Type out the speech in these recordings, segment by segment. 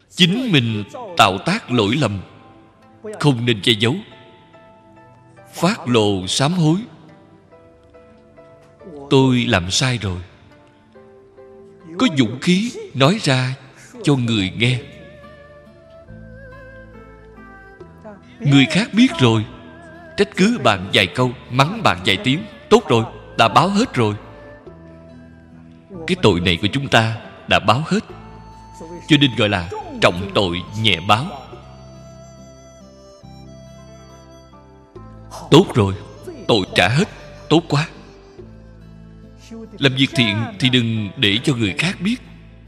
chính mình tạo tác lỗi lầm, không nên che giấu, phát lộ sám hối. Tôi làm sai rồi. Có dũng khí nói ra cho người nghe. Người khác biết rồi, trách cứ bạn vài câu, mắng bạn vài tiếng, tốt rồi, đã báo hết rồi. Cái tội này của chúng ta đã báo hết, cho nên gọi là trọng tội nhẹ báo. Tốt rồi, tội trả hết, tốt quá. Làm việc thiện thì đừng để cho người khác biết.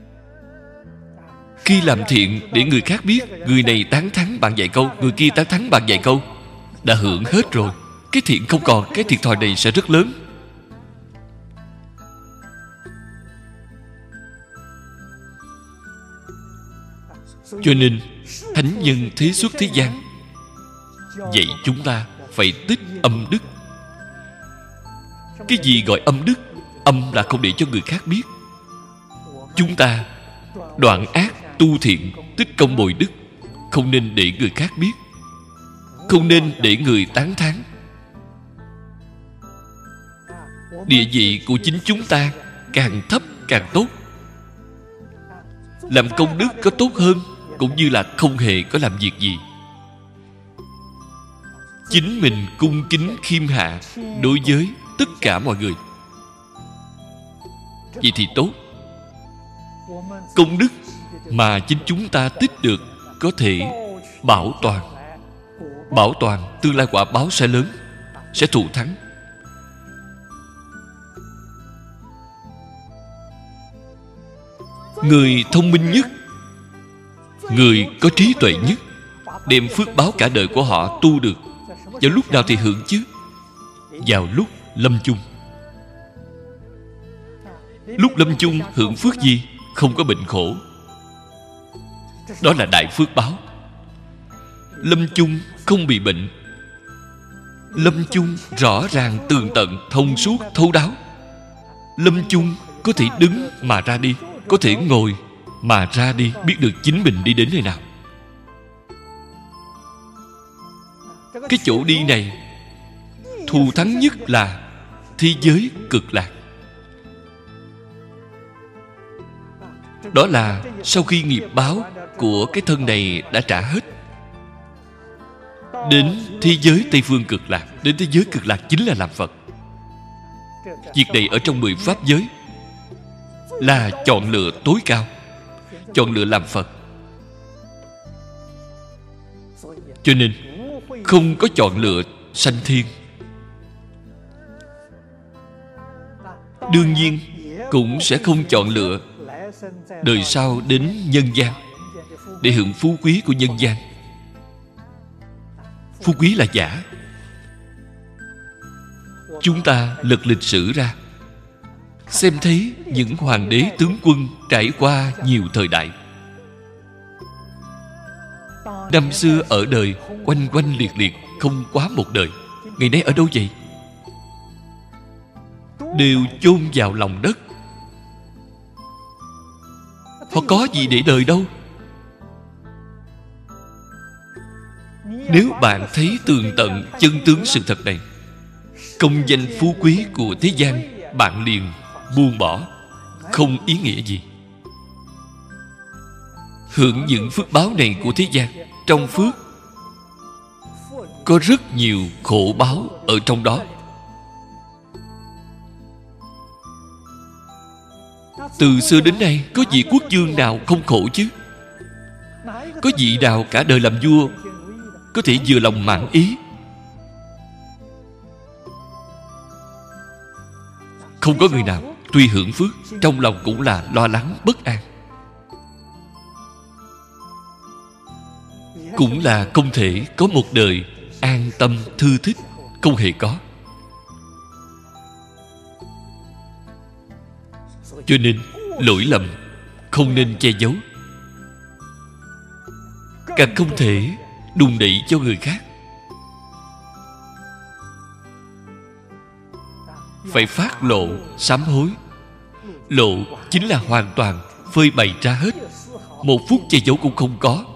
Khi làm thiện để người khác biết, người này tán thán bạn vài câu, người kia tán thán bạn vài câu, đã hưởng hết rồi. Cái thiện không còn, cái thiệt thòi này sẽ rất lớn. Cho nên thánh nhân thế xuất thế gian dạy chúng ta phải tích âm đức. Cái gì gọi âm đức? Âm là không để cho người khác biết. Chúng ta đoạn ác tu thiện, tích công bồi đức, không nên để người khác biết, không nên để người tán thán. Địa vị của chính chúng ta càng thấp càng tốt. Làm công đức có tốt hơn, cũng như là không hề có làm việc gì. Chính mình cung kính khiêm hạ đối với tất cả mọi người, vậy thì tốt. Công đức mà chính chúng ta tích được có thể bảo toàn. Bảo toàn tương lai quả báo sẽ lớn, sẽ thù thắng. Người thông minh nhất, người có trí tuệ nhất, đem phước báo cả đời của họ tu được, vào lúc nào thì hưởng chứ? Vào lúc lâm chung. Lúc lâm chung hưởng phước gì? Không có bệnh khổ. Đó là đại phước báo. Lâm chung không bị bệnh. Lâm chung rõ ràng tường tận, thông suốt, thấu đáo. Lâm chung có thể đứng mà ra đi, có thể ngồi mà ra đi, biết được chính mình đi đến nơi nào. Cái chỗ đi này thù thắng nhất là thế giới cực lạc. Đó là sau khi nghiệp báo của cái thân này đã trả hết, đến thế giới Tây Phương cực lạc. Đến thế giới cực lạc chính là làm Phật. Việc này ở trong 10 pháp giới là chọn lựa tối cao, chọn lựa làm Phật. Cho nên không có chọn lựa sanh thiên. Đương nhiên cũng sẽ không chọn lựa đời sau đến nhân gian để hưởng phú quý của nhân gian. Phú quý là giả. Chúng ta lật lịch sử ra, xem thấy những hoàng đế tướng quân trải qua nhiều thời đại. Năm xưa ở đời quanh quanh liệt liệt, không quá một đời. Ngày nay ở đâu vậy? Đều chôn vào lòng đất. Họ có gì để đời đâu. Nếu bạn thấy tường tận chân tướng sự thật này, công danh phú quý của thế gian bạn liền buông bỏ, không ý nghĩa gì. Hưởng những phước báo này của thế gian, trong phước có rất nhiều khổ báo ở trong đó. Từ xưa đến nay có vị quốc vương nào không khổ chứ? Có vị nào cả đời làm vua có thể vừa lòng mãn ý? Không có người nào. Tuy hưởng phước, trong lòng cũng là lo lắng bất an, cũng là không thể có một đời an tâm thư thích. Không hề có. Cho nên lỗi lầm không nên che giấu, càng không thể đùn đẩy cho người khác. Phải phát lộ sám hối. Lộ chính là hoàn toàn phơi bày ra hết, một phút che giấu cũng không có.